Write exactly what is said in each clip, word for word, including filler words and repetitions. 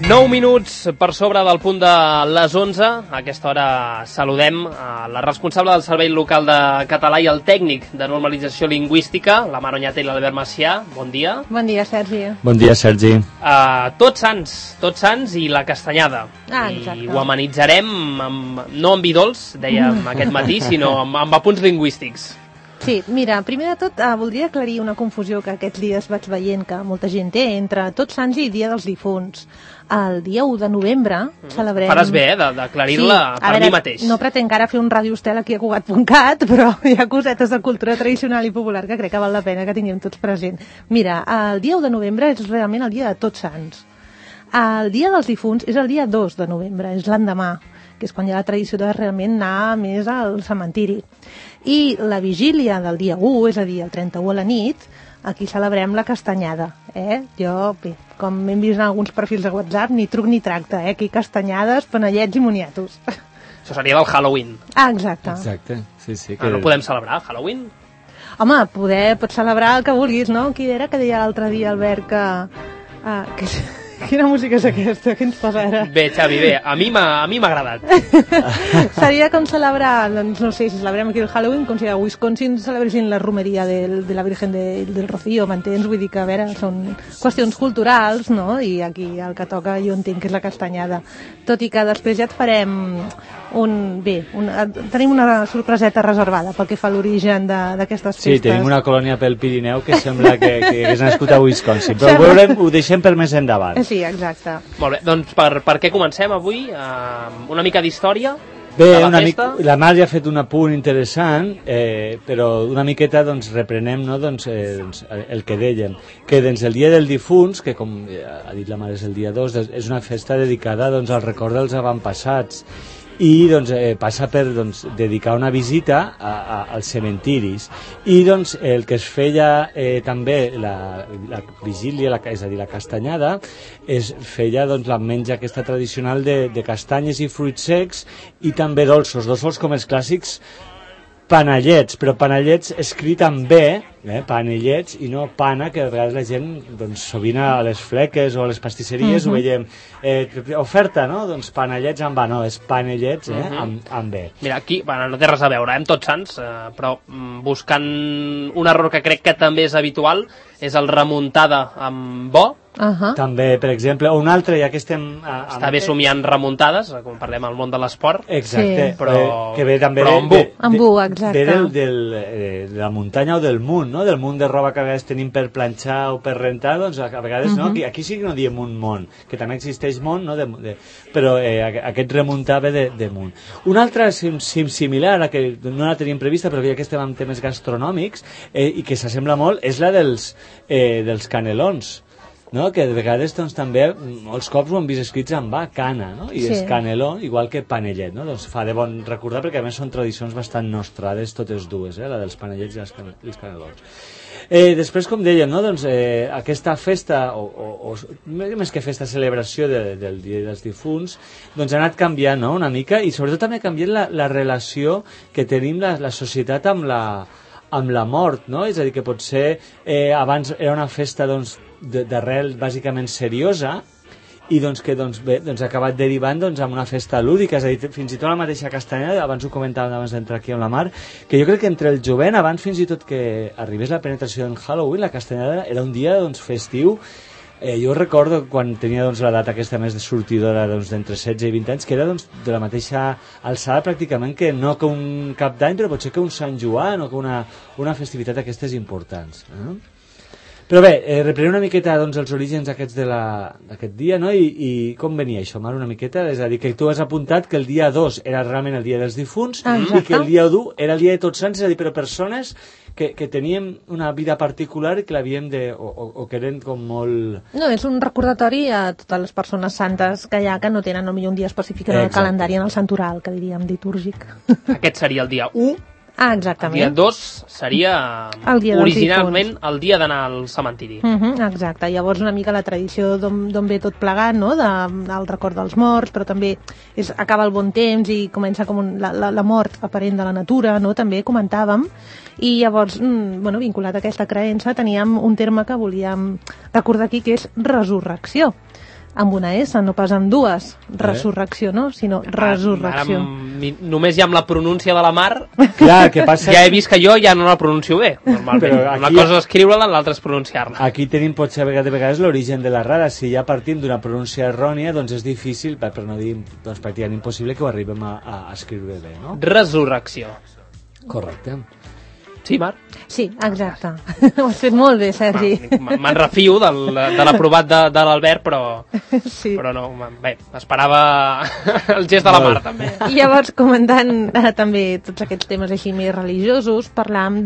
nou minuts per sobre del punt de les onze. A aquesta hora saludem a la responsable del Servei Local de Català i el tècnic de normalització lingüística, la Mar Oñate i l'Albert Macià. Bon dia. Bon dia, Sergi. Bon dia, Sergi. Uh, tots Sants, tots Sants i la Castanyada. Ah, exacte. I ho amenitzarem, amb, no amb vi dolç, dèiem aquest matí, sinó amb, amb apunts lingüístics. Sí, mira, primer de tot eh, voldria aclarir una confusió que aquests dies vaig veient que molta gent té entre Tots Sants i Dia dels Difunts. El dia u de novembre mm. celebrem... Faràs bé, eh, d'aclarir-la sí, per veure, mi mateix. No pretenc ara fer un radiostel aquí a Cugat punt cat, però hi ha cosetes de cultura tradicional i popular que crec que val la pena que tinguem tots present. Mira, el dia u de novembre és realment el dia de Tots Sants. El dia dels Difunts és el dia dos de novembre, és l'endemà, que és quan hi ha la tradició de realment anar més al cementiri. I la vigília del dia u, és a dir, el trenta-u a la nit, aquí celebrem la Castanyada. Eh? Jo, bé, com hem vist en alguns perfils de WhatsApp, ni truc ni tracte, eh? Aquí castanyades, panellets i moniatos. Això seria del Halloween. Ah, exacte. Exacte, sí, sí. Que... Ah, no podem celebrar Halloween? Home, poder, pots celebrar el que vulguis, no? Qui era que deia l'altre dia, Albert, que... Ah, que... Quina música és aquesta? Què ens posa ara? Bé, Xavi, bé, a mi m'ha agradat. Seria com celebrar, doncs no sé, si celebrem aquí el Halloween, com si a Wisconsin celebressin la romeria del, de la Virgen de, del Rocío, m'entens? Vull dir que, a veure, són qüestions culturals, no? I aquí el que toca jo entenc que és la castanyada. Tot i que després ja et farem un... Bé, un, tenim una sorpreseta reservada pel que fa a l'origen d'aquestes festes. Sí, tenim una colònia pel Pirineu que sembla que, que és nascut a Wisconsin, però ho, veurem, ho deixem per més endavant. Sí, exacte. Molt bé, doncs per, per què comencem avui? Uh, una mica d'història? Bé, la, una mica, la Mar ja ha fet un apunt interessant, eh, però una miqueta doncs, reprenem no, doncs, eh, doncs, el que dèiem, que doncs, el dia del difunts, que com ha dit la Mar és el dia dos, és una festa dedicada doncs, al record dels avantpassats, i doncs, eh, passa per doncs, dedicar una visita a, a, als cementiris i doncs, el que es feia eh, també la, la vigília, la, és a dir, la castanyada, es feia doncs, la menja aquesta tradicional de, de castanyes i fruits secs i també dolços, dolços com els clàssics panellets, però panellets escrit amb B, eh, panellets, i no pana, que a vegades la gent, doncs, sovint a les fleques o a les pastisseries uh -huh. ho veiem, eh, oferta, no? Doncs panellets amb A, no, és panellets, eh, uh -huh. amb, amb B. Mira, aquí, bueno, no té res a veure, eh, amb Tots Sants, eh, però buscant un error que crec que també és habitual, és el remuntada amb bo. Uh -huh. També, per exemple, un altre, ja que estem... A, Està bé somiant remuntades, com parlem al món de l'esport. Exacte, sí. però, eh, que ve també però de, amb bu. de, amb bu, exacte. Ve del, del, eh, de la muntanya o del munt, no? Del munt de roba que a vegades tenim per planxar o per rentar, doncs a vegades uh -huh. no, aquí, aquí sí que no diem un món, que també existeix món, no? de, de, però eh, aquest remuntar ve de, de munt. Un altre sim, sim similar, que no la tenim prevista, però ja que estem amb temes gastronòmics, eh, i que s'assembla molt, és la dels, eh, dels canelons. No? Que de vegades doncs, també molts cops ho hem vist escrits amb A, cana, no? I sí. És caneló, igual que panellet, no? Doncs fa de bon recordar, perquè a més són tradicions bastant nostrades totes dues, eh? La dels panellets i els canelons. Eh, després, com dèiem, no? Doncs, eh, aquesta festa, o, o, o més que festa, celebració de, del Dia dels Difunts, doncs ha anat canviant, no? Una mica, i sobretot també ha canviat la, la relació que tenim la, la societat amb la, amb la mort, no? És a dir, que potser eh, abans era una festa, doncs, d'arrel bàsicament seriosa i doncs que doncs, bé, doncs ha acabat derivant doncs, en una festa lúdica, és a dir, fins i tot la mateixa castanyada, abans ho comentàvem abans d'entrar aquí amb la Mar, que jo crec que entre el jovent, abans fins i tot que arribés la penetració en Halloween, la castanyada era un dia doncs, festiu. Eh, jo recordo quan tenia doncs, la data aquesta més de sortidora doncs, d'entre setze i vint anys, que era doncs, de la mateixa alçada pràcticament que no que un cap d'any, però potser que un Sant Joan o que una, una festivitat d'aquestes importants. Eh? Però bé, eh, reprenem una miqueta doncs, els orígens aquests d'aquest dia, no? I, i com venia això, Mar, una miqueta? És a dir, que tu has apuntat que el dia dos era realment el dia dels difunts exacte. I que el dia u era el dia de Tots Sants, és a dir, però persones que, que teníem una vida particular i que l'havíem de... O, o, o que eren com molt... No, és un recordatori a totes les persones santes que hi ha que no tenen potser un dia específic en el exacte. Calendari, en el santoral, que diríem litúrgic. Aquest seria el dia u. Ah, exactament. El dia dos seria el dia originalment el dia d'anar al cementiri. Uh -huh, exacte, llavors una mica la tradició d'on ve tot plegat, no? De, del record dels morts, però també és, acaba el bon temps i comença com un, la, la, la mort aparent de la natura, no? També comentàvem, i llavors, mm, bueno, vinculat a aquesta creença, teníem un terme que volíem recordar aquí, que és resurrecció. amb una S, no pas amb dues. Resurrecció, no? Sinó resurrecció. Ara, només ja amb la pronúncia de la Mar, Clar, que passa... ja he vist que jo ja no la pronuncio bé, normalment. Aquí... Una cosa és escriure-la, l'altra és pronunciar-la. Aquí tenim potser de vegades l'origen de l'errada. Si ja partim d'una pronúncia errònia, doncs és difícil, per no dir doncs, pràcticament impossible, que ho arribem a, a escriure bé, no? Resurrecció. Correcte. Sí, Mar? Sí, exacte. Ho has fet molt bé, Sergi. Me'n refio del, de l'aprovat de, de l'Albert, però, sí. però no, bé, esperava el gest de la Mar, també. I llavors, comentant eh, també tots aquests temes així més religiosos, parlàvem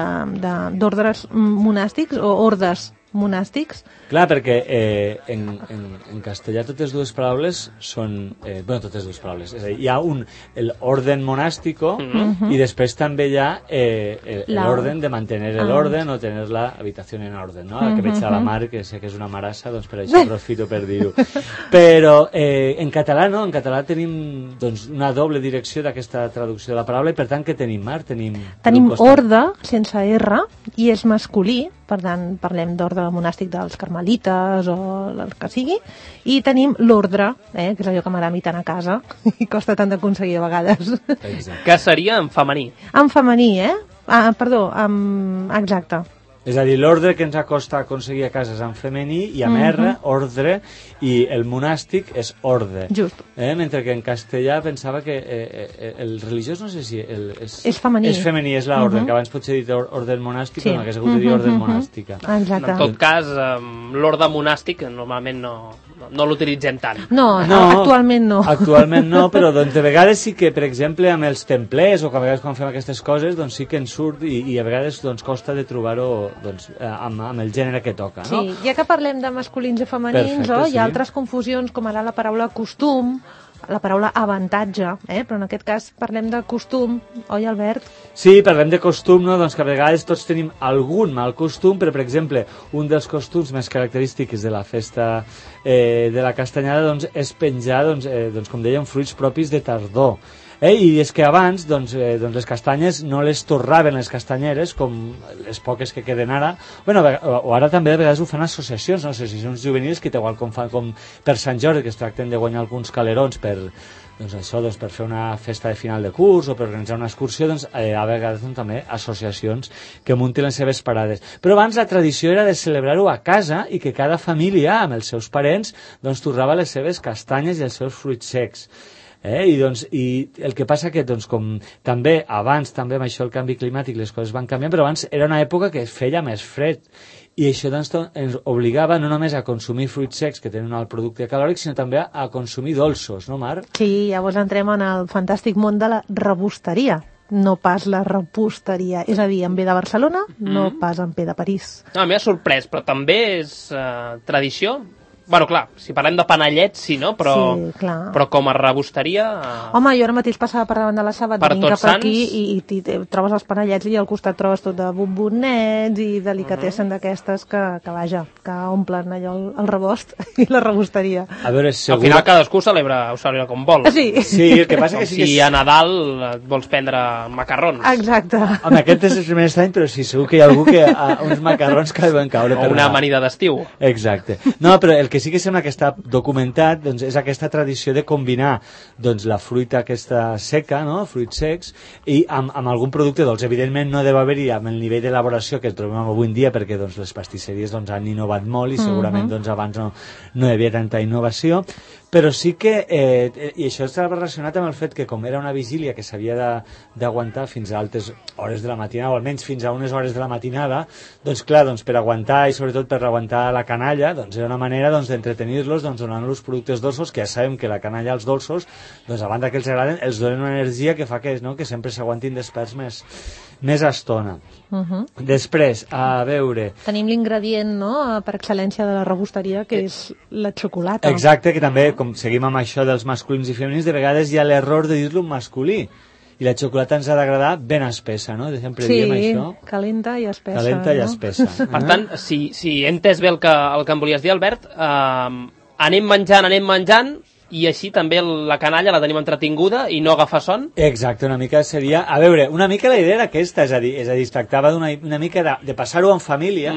d'ordres monàstics o ordes monàstics. Clar, perquè eh, en, en, en castellà totes dues paraules són... Eh, bueno, totes dues paraules. És a dir, hi ha un, el orden monàstico, mm-hmm. i després també hi ha eh, l'orden de mantenir l'orden ah. o tenir la habitació en orden, no? Mm-hmm. Que veig a la Mar, que sé que és una marassa, doncs per això aprofito per dir-ho. Però eh, en català no, en català tenim doncs, una doble direcció d'aquesta traducció de la paraula, i per tant, què tenim, Mar? Tenim, tenim orde, sense R, i és masculí, per tant, parlem d'ordre monàstic dels carmelites o el que sigui, i tenim l'ordre, eh, que és allò que m'agrada a mi tant a casa, i costa tant d'aconseguir a vegades. Exacte. Que seria en femení. En femení, eh? Ah, perdó, en... exacte. És a dir, l'ordre que ens acosta a aconseguir a casa és en femení i amb mm-hmm. R, ordre, i el monàstic és orde. Just. Eh? Mentre que en castellà pensava que eh, eh, el religiós, no sé si... El, és, és femení. És femení, és l'ordre, mm-hmm. que abans potser he dit ordre monàstic, sí. però m'hagués hagut de dir ordre mm-hmm. monàstica. Exacte. En tot cas, l'ordre monàstic normalment no, no, no l'utilitzem tant. No, no, actualment no. Actualment no, però doncs, de vegades sí que, per exemple, amb els templers, o que a vegades quan fem aquestes coses, doncs sí que ens surt, i, i a vegades doncs, costa de trobar-ho doncs, amb, amb el gènere que toca, no? Sí, ja que parlem de masculins i femenins, Perfecte, oh, sí. hi ha altres confusions, com ara la paraula costum, la paraula avantatge, eh? Però en aquest cas parlem de costum, oi, Albert? Sí, parlem de costum, no? Doncs que a vegades tots tenim algun mal costum, però, per exemple, un dels costums més característics de la festa eh, de la castanyada doncs, és penjar, doncs, eh, doncs, com dèiem, fruits propis de tardor. Eh, I és que abans doncs, eh, doncs les castanyes no les torraven les castanyeres, com les poques que queden ara. Bueno, o ara també de vegades ho fan associacions, no sé si són juvenils que igual com fan com per Sant Jordi, que es tracten de guanyar alguns calerons per, doncs això, doncs per fer una festa de final de curs o per organitzar una excursió, doncs eh, a vegades doncs, també associacions que muntin les seves parades. Però abans la tradició era de celebrar-ho a casa i que cada família, amb els seus parents, doncs torrava les seves castanyes i els seus fruits secs. Eh? I, doncs, I el que passa que doncs, com també abans també amb això el canvi climàtic les coses van canviant, però abans era una època que es feia més fred i això doncs, ens obligava no només a consumir fruits secs que tenen un alt producte calòric, sinó també a consumir dolços, no, Mar? Sí, llavors entrem en el fantàstic món de la rebosteria, no pas la reposteria, és a dir, en ve de Barcelona, mm. no pas en ve de París. No, a mi m'ha sorprès, però també és uh, tradició. Bueno, clar, si parlem de panellets, sí, no? Però, sí, clar. Però com a rebosteria... Eh... Home, jo ara mateix passava per davant de la Sabat, per vinc cap Sants... aquí i, i, i, i trobes els panellets i al costat trobes tot de bombonets i delicatessen uh-huh. d'aquestes que, que, vaja, que omplen allò el, el rebost i la rebosteria. A veure, segur... Al final cadascú celebra, ho celebra com vol. Sí. Sí, el que passa que sí que... Si a Nadal et vols prendre macarrons. Exacte. Home, aquest és el primer estrany, però sí, segur que hi ha algú que ha uns macarrons que deuen caure o per una Nadal. amanida d'estiu. Exacte. No, però el que sí que sembla que està documentat doncs, és aquesta tradició de combinar doncs, la fruita aquesta seca, no? Fruits secs, i amb, amb algun producte dolç. Evidentment no deu haver-hi amb el nivell d'elaboració que el trobem avui en dia, perquè doncs, les pastisseries doncs, han innovat molt i segurament uh-huh. doncs, abans no, no hi havia tanta innovació, però sí que, eh, i això estava relacionat amb el fet que com era una vigília que s'havia d'aguantar fins a altes hores de la matinada, o almenys fins a unes hores de la matinada, doncs clar, doncs, per aguantar i sobretot per aguantar la canalla, doncs era una manera doncs, d'entretenir-los doncs, donant-los productes dolços, que ja sabem que la canalla, els dolços, doncs a banda que els agraden, els donen una energia que fa que, no, que sempre s'aguantin desperts més, més estona. Uh-huh. Després, a veure... Tenim l'ingredient, no?, per excel·lència de la rebosteria, que és la xocolata. Exacte, que també, com seguim amb això dels masculins i femenins, de vegades hi ha l'error de dir-lo masculí. I la xocolata ens ha d'agradar ben espessa, no? De sempre sí, diem això. calenta i espessa. Calenta i no? espessa. Per tant, si, si he entès bé el que, el que em volies dir, Albert, eh, anem menjant, anem menjant, i així també la canalla la tenim entretinguda i no agafar son? Exacte, una mica seria... A veure, una mica la idea era aquesta, és a dir, és a dir es tractava d'una una mica de, de passar-ho en família, mm-hmm.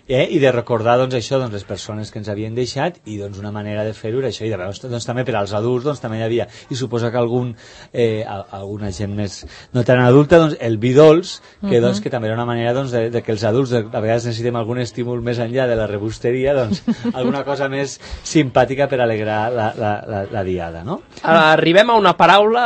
eh? I de recordar doncs, això, doncs, les persones que ens havien deixat i doncs, una manera de fer-ho era això, i de veure, doncs, també per als adults doncs, també hi havia, i suposa que algun, eh, alguna gent més no tan adulta, doncs, el vi dolç, que, uh-huh. doncs, que també era una manera doncs, de, de que els adults de, a vegades necessitem algun estímul més enllà de la rebosteria, doncs, alguna cosa més simpàtica per alegrar la, la, la, la diada, no? Arribem a una paraula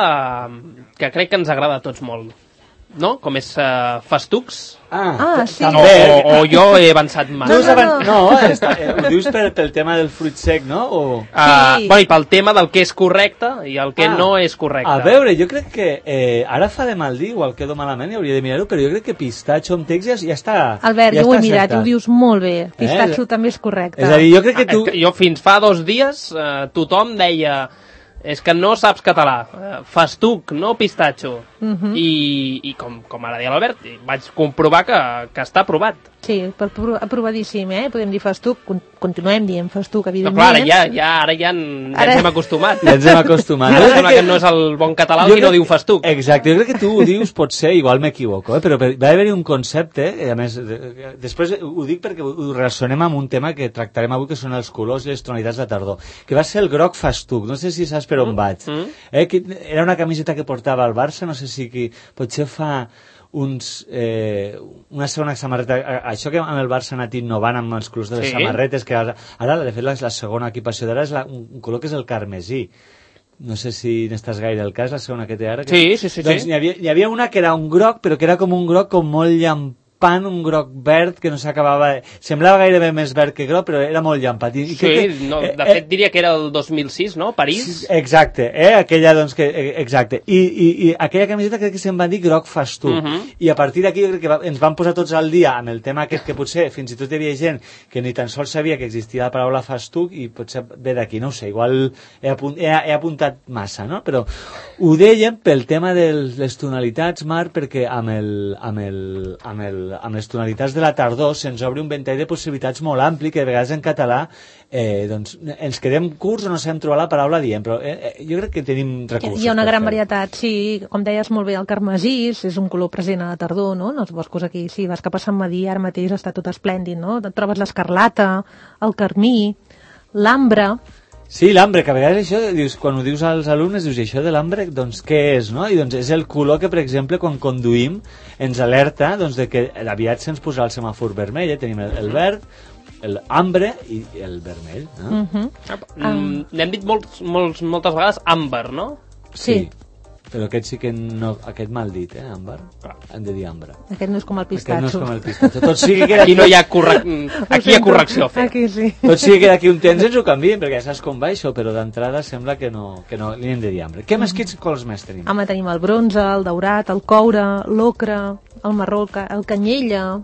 que crec que ens agrada a tots molt, no? Com és uh, festucs. Ah, ah sí. També. O, o jo he avançat massa. No, no, no. no està, eh, ho dius per, pel tema del fruit sec, no? O... Uh, sí. Bueno, i pel tema del que és correcte i el que ah, no és correcte. A veure, jo crec que eh, ara fa de mal dir, igual quedo malament i hauria de mirar-ho, però jo crec que pistatxo amb text ja, ja està. Albert, ja jo ho he mirat, ho dius molt bé. Pistatxo eh? també és correcte. És a dir, jo crec que tu... Jo fins fa dos dies eh, tothom deia... És que no saps català, festuc, no pistatxo. Uh-huh. I, i com, com ara deia l'Albert, vaig comprovar que, que està aprovat. Sí, per, aprovadíssim, eh? Podem dir festuc, continuem dient festuc, evidentment. Però clar, ara ja, ja, ara ja, ja ara... ens hem acostumat. Ja ens hem acostumat. Ara sembla que no és el bon català el que no diu festuc. Exacte, jo crec que tu ho dius, potser, igual m'equivoco, eh? Però va haver-hi un concepte, a més, després ho dic perquè ho relacionem amb un tema que tractarem avui, que són els colors i les tonalitats de tardor, que va ser el groc festuc, no sé si saps per on vaig. Mm. Eh? Que era una camiseta que portava el Barça, no sé si qui, potser fa uns, eh, una segona samarreta, això que amb el Barça ha anat innovant amb els colors de les sí. samarretes, que ara, ara de fet la, la segona equipació d'ara és la, un color que és el carmesí. No sé si n'estàs gaire el cas, la segona que té ara. Que... Sí, sí, sí. Doncs sí. N'hi havia, n'hi havia una que era un groc, però que era com un groc com molt llampant, un groc verd que no s'acabava... Semblava gairebé més verd que groc, però era molt llampat. I, sí, que, no, de eh, fet diria que era el dos mil sis, no? París. Exacte, eh? Aquella, doncs, que... Exacte. I, i, i aquella camiseta crec que se'n va dir groc festuc. Uh -huh. I a partir d'aquí jo crec que va, ens vam posar tots al dia amb el tema aquest que potser fins i tot hi havia gent que ni tan sols sabia que existia la paraula festuc i potser ve d'aquí, no ho sé, igual he, apunt, he, he apuntat massa, no? Però ho dèiem pel tema de les tonalitats, Marc, perquè amb el... amb el, amb el amb les tonalitats de la tardor se'ns obre un ventall de possibilitats molt ampli que de vegades en català eh, doncs, ens quedem curts o no sabem trobar la paraula dient, però eh, eh, jo crec que tenim recursos. Hi ha una gran varietat, sí, com deies molt bé, el carmesí és un color present a la tardor, no? En els boscos aquí, sí, vas cap a Sant Madí, ara mateix està tot esplèndid, no? Trobes l'escarlata, el carmí, l'ambre... Sí, l'ambre, que a vegades això, dius, quan ho dius als alumnes, dius, això de l'ambre, doncs què és, no? I doncs és el color que, per exemple, quan conduïm ens alerta doncs, de que aviat se'ns posarà el semàfor vermell, eh? Tenim el, el verd, l'ambre i el vermell. No? Uh-huh. um, N'hem dit molts, molts, moltes vegades àmbar, no? Sí. sí. Però aquest sí que no... Aquest mal dit, eh, àmbar? Hem de dir ambre. Aquest no és com el pistatxo. Aquest no és com el pistatxo. Tot sigui que aquí no hi ha, correc... aquí hi ha correcció a fer. Aquí sí. Tot sigui que d'aquí un temps ens ho canvien, perquè ja saps com va això, però d'entrada sembla que no, que no li hem de dir ambre. Què més, quins colors més tenim? Home, tenim el bronze, el daurat, el coure, l'ocre, el marró, el canyella...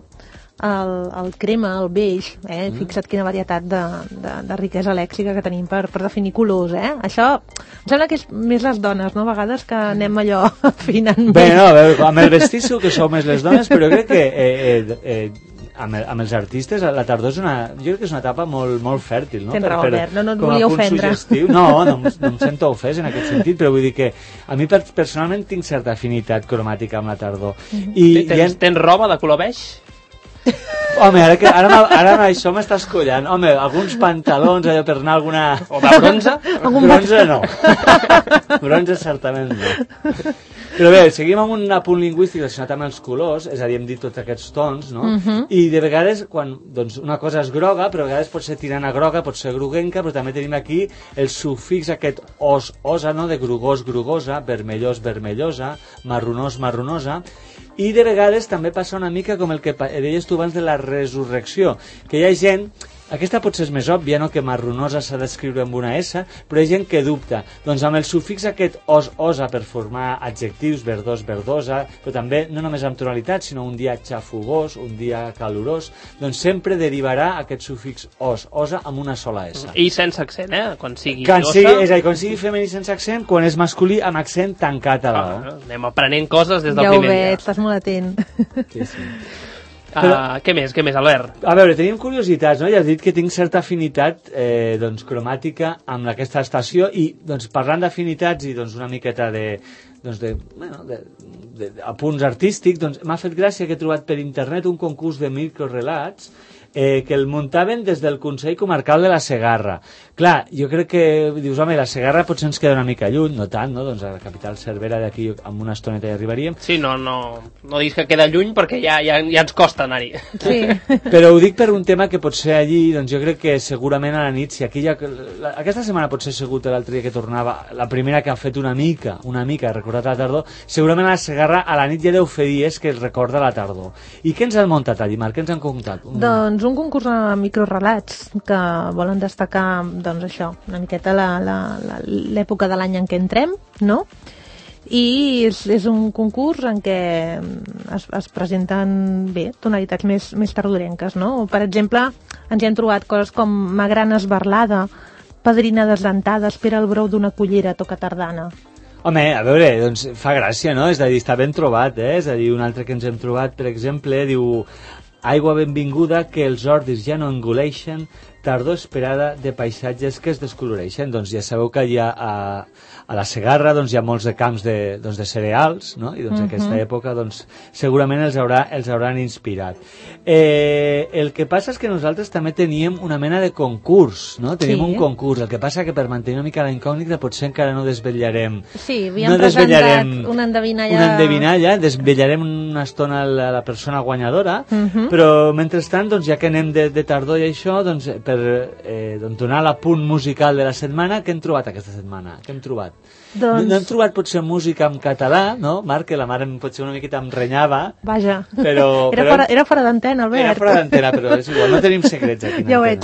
El, el crema, el beix, eh? Mm. Fixa't quina varietat de, de, de riquesa lèxica que tenim per, per definir colors, eh? Això em sembla que és més les dones, no? A vegades que anem allò afinant bé. Bé, no, a veure, amb el vestit segur que sou més les dones, però crec que eh, eh, eh, amb, el, amb els artistes la tardor és una, jo crec que és una etapa molt, molt fèrtil, no? Tens raó, Albert, no, no et com volia ofendre. Suggestiu. No, no, no em sento ofès en aquest sentit, però vull dir que a mi personalment tinc certa afinitat cromàtica amb la tardor. Mm-hmm. I, tens, ha... tens roba de color beix? Home, ara, que, ara, ara amb això m'estàs collant. Home, alguns pantalons allò per anar a alguna... O de bronze? Bronze no. Bronze certament no. Però bé, seguim amb un apunt lingüístic relacionat amb els colors, és a dir, hem dit tots aquests tons, no? Uh-huh. I de vegades, quan doncs, una cosa és groga, però a vegades pot ser tirant a groga, pot ser groguenca, però també tenim aquí el sufix aquest os, osa, no? De grugós, grugosa, vermellós, vermellosa, marronós, marronosa. I de vegades també passa una mica com el que deies tu abans de la resurrecció, que hi ha gent, aquesta potser és més òbvia, no? Que marronosa s'ha d'escriure amb una S, però hi ha gent que dubta. Doncs amb el sufix aquest os, osa per formar adjectius, verdós, verdosa, però també no només amb tonalitat, sinó un dia xafogós, un dia calorós, doncs sempre derivarà aquest sufix os, osa amb una sola S. I sense accent, eh? Quan sigui quan osa... sigui, és a dir, quan sigui femení sense accent, quan és masculí amb accent tancat a la O. Ah, anem aprenent coses des del ja primer dia. Ja ho dia. veig, estàs molt atent. Sí, sí. Però, uh, què més, què més, Albert? A veure, tenim curiositats, no? Ja has dit que tinc certa afinitat eh, doncs, cromàtica amb aquesta estació i doncs, parlant d'afinitats i doncs, una miqueta de, doncs, de, bueno, de, de, de apunts artístics, doncs, m'ha fet gràcia que he trobat per internet un concurs de microrelats eh, que el muntaven des del Consell Comarcal de la Segarra. Clar, jo crec que, dius, home, la Segarra potser ens queda una mica lluny, no tant, no? Doncs a la capital Cervera d'aquí amb una estoneta hi arribaríem. Sí, no, no, no diguis que queda lluny perquè ja, ja, ja ens costa anar-hi. Sí. Però ho dic per un tema que potser allí, doncs jo crec que segurament a la nit, si aquí ja... La, aquesta setmana potser ha sigut l'altre dia que tornava, la primera que ha fet una mica, una mica, recordat a la tardor, segurament a la Segarra a la nit ja deu fer dies que es recorda la tardor. I què ens han muntat allí, Marc? Què ens han contat? Un... Doncs un concurs de microrelats que volen destacar, doncs això, una miqueta l'època de l'any en què entrem, no? I és, és un concurs en què es, es presenten, bé, tonalitats més, més tardorenques, no? Per exemple, ens hi hem trobat coses com Magrana esbarlada, Padrina desdentada, espera el brou d'una cullera, toca tardana. Home, a veure, doncs fa gràcia, no? És a dir, està ben trobat, eh? És a dir, un altre que ens hem trobat, per exemple, diu... Aigua benvinguda que els ordis ja no engoleixen, tardor esperada de paisatges que es descoloreixen. Doncs ja sabeu que hi ha a, a la Segarra doncs, hi ha molts de camps de, doncs, de cereals, no? I doncs, uh-huh. aquesta època doncs, segurament els, haurà, els hauran inspirat. Eh, el que passa és que nosaltres també teníem una mena de concurs, no? Teníem sí. un concurs, el que passa que per mantenir una mica la incògnita potser encara no desvetllarem. Sí, havíem no presentat una endevinalla... Una endevinalla, desvetllarem una estona la, la persona guanyadora, uh-huh. però mentrestant, doncs, ja que anem de, de tardor i això, doncs, per eh, doncs, donar l'apunt musical de la setmana, què hem trobat aquesta setmana? Què hem trobat? Doncs... No, no hem trobat potser música en català, no? Marc, que la mare potser una miqueta em renyava. Vaja, però, era, però... fora, era fora d'antena, Albert. Era fora d'antena, però és igual, no tenim secrets aquí. Ja ho veig.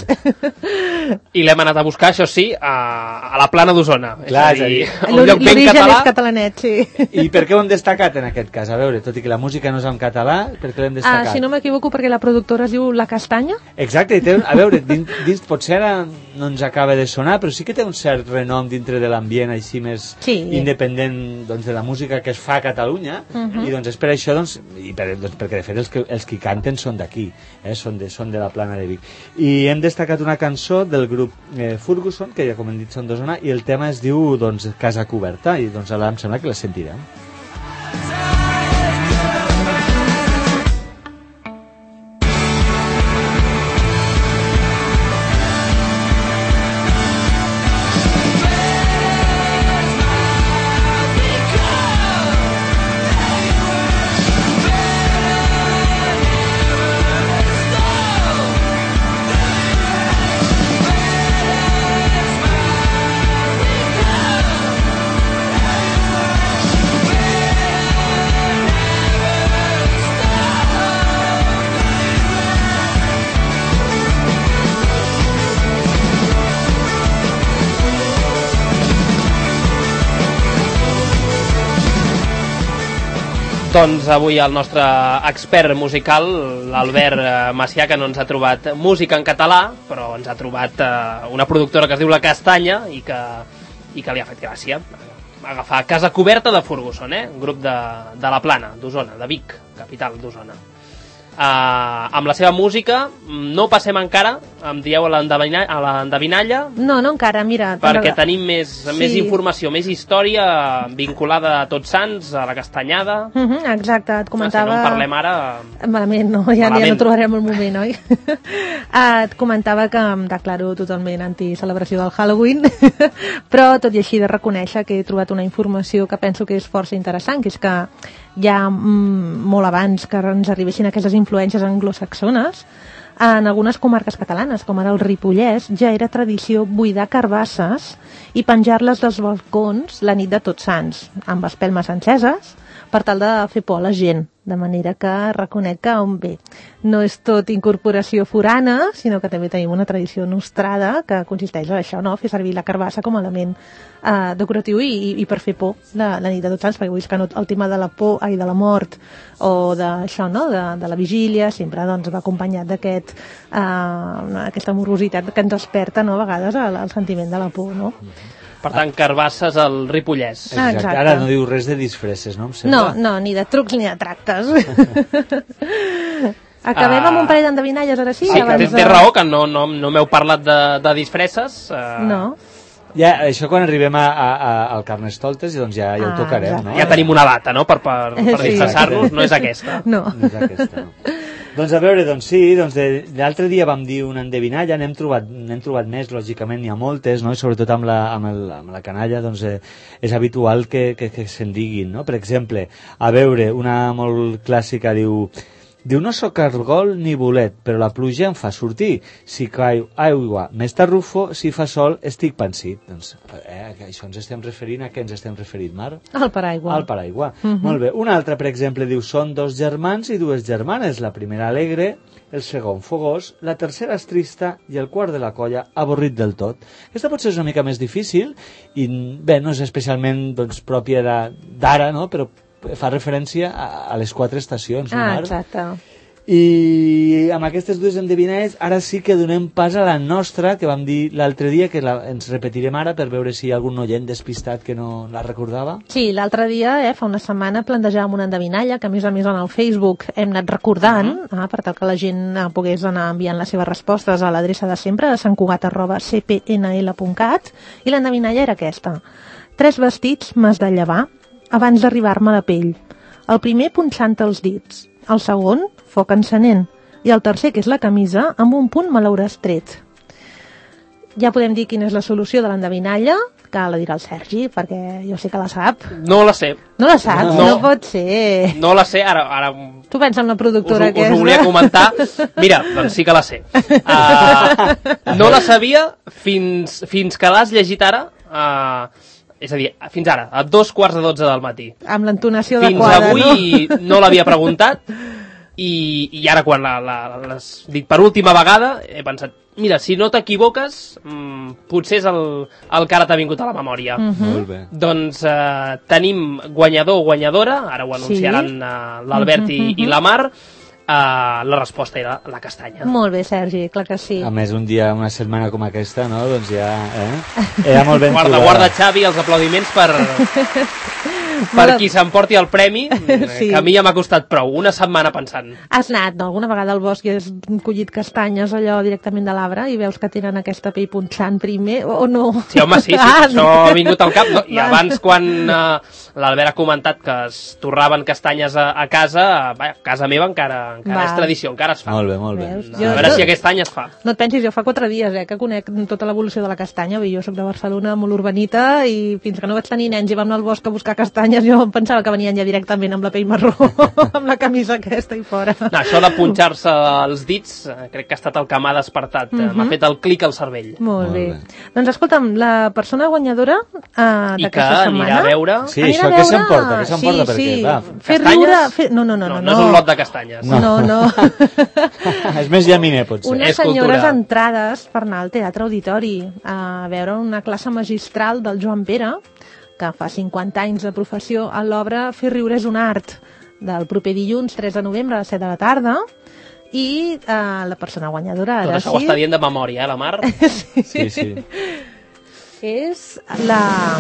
I l'hem anat a buscar, això sí, a, a la plana d'Osona. Clar, és a dir, un lloc ben català. És catalanet, sí. I per què ho hem destacat en aquest cas? A veure, tot i que la música no és en català, per què l'hem destacat? Ah, si no m'equivoco, perquè la productora es diu La Castanya. Exacte, i té, a veure, dins, dins potser ara no ens acaba de sonar, però sí que té un cert renom dintre de l'ambient així més sí. independent doncs, de la música que es fa a Catalunya, uh-huh. i doncs és per això, doncs, i per, doncs, perquè de fet els que, els que canten són d'aquí, eh? són, de, són de la plana de Vic. I hem destacat una cançó del grup eh, Ferguson, que ja com hem dit són d'Osona, i el tema es diu doncs, Casa Coberta, i doncs ara em sembla que la sentirem. Doncs avui el nostre expert musical, l'Albert Macià, que no ens ha trobat música en català, però ens ha trobat eh, una productora que es diu La Castanya i que, i que li ha fet gràcia agafar Casa Coberta de Ferguson, eh? Un grup de, de la Plana, d'Osona, de Vic, capital d'Osona. Uh, amb la seva música no passem encara, em dieu a l'endevinalla? No, no encara, mira. Perquè no... tenim més, sí. més informació, més història vinculada a Tots Sants, a la Castanyada. Uh -huh, exacte, et comentava... Si no en parlem ara... Malament, no, ja, Malament. ja no trobarem el moment, oi? uh, et comentava que em declaro totalment anti-celebració del Halloween, però tot i així de reconèixer que he trobat una informació que penso que és força interessant, que és que ja mm, molt abans que ens arribessin aquestes influències anglosaxones, en algunes comarques catalanes, com ara el Ripollès, ja era tradició buidar carbasses i penjar-les dels balcons la nit de Tots Sants, amb espelmes enceses, per tal de fer por a la gent. De manera que reconec que, bé, no és tot incorporació forana, sinó que també tenim una tradició nostrada que consisteix en això, no? Fer servir la carbassa com a element eh, decoratiu i, i, i per fer por la, la nit de Tots Sants, perquè vull dir que no, el tema de la por, ai, de la mort o d'això, no? De, de la vigília, sempre doncs, va acompanyat d'aquest eh, aquesta morositat que ens desperta, no? A vegades el, el sentiment de la por, no? Per tant, carbasses al Ripollès. Exacte. Exacte. Ara no diu res de disfresses, no? Em sembla. No, no, ni de trucs ni de tractes. Acabem uh, amb un parell d'endevinalles, ara sí? Sí, abans té, té raó, que no, no, no m'heu parlat de, de disfresses. Uh... No. Ja, això quan arribem a, a, a, al Carnestoltes, doncs ja, ja ho tocarem, ah, no? Ja tenim una data, no?, per, per, per sí, disfressar-nos, no és aquesta. No. No és aquesta, no. Doncs a veure, doncs sí, doncs de- l'altre dia vam dir una endevinalla, n'hem trobat, n'hem trobat més, lògicament n'hi ha moltes, no? I sobretot amb la, amb el, amb la canalla, doncs eh, és habitual que, que, que se'n diguin, no? Per exemple, a veure, una molt clàssica diu... Diu, no sóc cargol ni bolet, però la pluja em fa sortir. Si cau aigua m'estarrufo, si fa sol estic pansit. Doncs, eh, a això ens estem referint, a què ens estem referint, Mar? Al paraigua. Al paraigua. Uh -huh. Molt bé. Una altra, per exemple, diu, són dos germans i dues germanes. La primera alegre, el segon fogós, la tercera és trista i el quart de la colla avorrit del tot. Aquesta potser és una mica més difícil i, bé, no és especialment doncs, pròpia de- d'ara, no?, però fa referència a, a les quatre estacions, no, Ah, Mar? exacte. I amb aquestes dues endevinalles ara sí que donem pas a la nostra, que vam dir l'altre dia, que la, ens repetirem ara per veure si hi ha algun oient despistat que no la recordava. Sí, l'altre dia, eh, fa una setmana, plantejàvem una endevinalla que, a més a més, en el Facebook hem anat recordant, uh -huh. ah, per tal que la gent eh, pogués anar enviant les seves respostes a l'adreça de sempre, a santcugat arroba c p n l punt cat, i l'endevinalla era aquesta. Tres vestits m'has de llevar abans d'arribar-me a la pell. El primer punxant els dits, el segon foc encenent i el tercer, que és la camisa, amb un punt me l'hauràs tret. Ja podem dir quina és la solució de l'endevinalla, que la dirà el Sergi, perquè jo sé que la sap. No la sé. No la saps? No, No. no pot ser. No la sé, ara, ara Tu pensa en la us, productora ho- us aquesta? ho volia comentar. Mira, doncs sí que la sé. Uh, no la sabia fins, fins que l'has llegit ara, uh, és a dir, fins ara, a dos quarts de dotze del matí. Amb l'entonació Fins adequada, avui no, no l'havia preguntat i, i ara quan la- la- l'has dit per última vegada he pensat, mira, si no t'equivoques mmm, potser és el, el que ara t'ha vingut a la memòria. no? Mhm. Molt bé. Doncs eh, tenim guanyador o guanyadora, ara ho anunciaran Sí. eh, l'Albert i, i la Mar. Eh, la resposta era la castanya. Molt bé, Sergi, clar que sí. A més, un dia, una setmana com aquesta, no? Doncs ja, eh? Era molt ben Guarda, trobada. guarda, Xavi, els aplaudiments per, per qui s'emporti el premi, Sí. que a mi ja m'ha costat prou, una setmana pensant. Has anat, no? Alguna vegada al bosc i has collit castanyes allò directament de l'arbre i veus que tenen aquesta pell punxant primer, o no? Sí, home, sí, sí, Ah, això ha vingut al cap. No? I Val. abans, quan uh, l'Albert ha comentat que es torraven castanyes a, a casa, uh, a casa meva encara, encara Val. és tradició, encara es fa. Molt bé, molt bé. Veus? A Jo- veure jo- si aquest any es fa. No et pensis, jo fa quatre dies eh, que conec tota l'evolució de la castanya. Vull dir, jo soc de Barcelona, molt urbanita, i fins que no vaig tenir nens i vam anar al bosc a buscar castanyes, jo em pensava que venien ja directament amb la pell marró, amb la camisa aquesta i fora. No, això de punxar-se els dits, eh, crec que ha estat el que m'ha despertat. Uh Mhm. M'ha fet el clic al cervell. Molt Molt bé. bé. Doncs escolta'm, la persona guanyadora uh, I que d'aquesta setmana... anirà a veure... Sí, Anirà això a què veure- s'emporta? Què s'emporta? Sí, Per sí. què? Va. Fer Castanyes? riure... Fer... No, no, no, no, no. no és un lot de castanyes. No, no. no. És més llaminer, potser. Unes És cultura. senyores entrades per anar al Teatre Auditori a veure una classe magistral del Joan Pere, que fa cinquanta anys de professió a l'obra Fer riure és un art, del proper dilluns tres de novembre a les set de la tarda, i eh, la persona guanyadora, Tot ara això ho sí, està dient de memòria, eh, la Mar? Sí, sí. és la...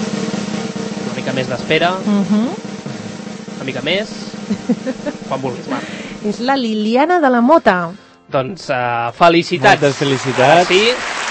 Una mica més d'espera, Uh -huh. una mica més... Quan vulguis, Mar. És la Liliana de la Mota. Doncs uh, felicitats. Moltes felicitats. Sí,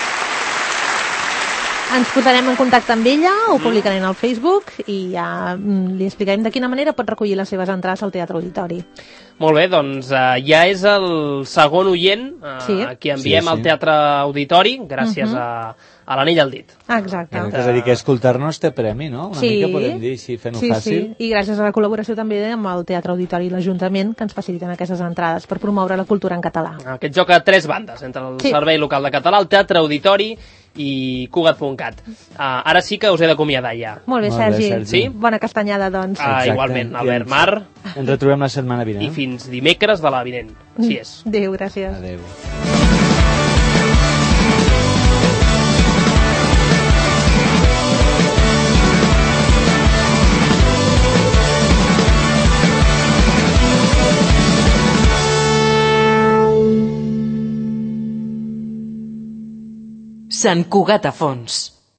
Ens posarem en contacte amb ella, ho publicarem al Facebook i ja mm, li explicarem de quina manera pot recollir les seves entrades al Teatre Auditori. molt bé, doncs uh, ja és el segon oient uh, Sí. a qui enviem Sí, sí. al Teatre Auditori gràcies Uh -huh. a, a l'anell al dit. Exacte. És a dir, que escoltar-nos té premi, no? Una Sí. mica podem dir, així, fent-ho sí, fàcil. sí, i gràcies a la col·laboració també amb el Teatre Auditori i l'Ajuntament, que ens faciliten aquestes entrades per promoure la cultura en català. Aquest joc a tres bandes, entre el Sí. Servei Local de Català, el Teatre Auditori i Cugat punt cat. Uh, ara sí que us he d'acomiadar ja. Molt bé, Molt bé, Sergi. Sergi. Sí? Bona castanyada, doncs. Uh, Exacte. igualment, I Albert ens- Mar, Ens retrobem la setmana vinent. i fins dimecres de la vinent. Així és. Adéu, gràcies. Adéu. Sant Cugat a Fons.